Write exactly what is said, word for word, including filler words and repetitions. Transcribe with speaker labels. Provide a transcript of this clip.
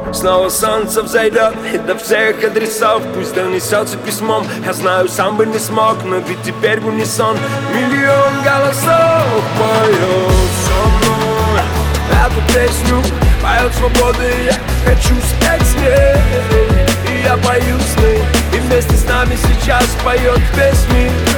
Speaker 1: Снова солнце взойдет и до всех адресов пусть донесется письмом. Я знаю, сам бы не смог, но ведь теперь в унисон миллион голосов поет со мной эту песню, поет свободы, я хочу спеть с ней. И я пою с ней, и вместе с нами сейчас поет весь мир.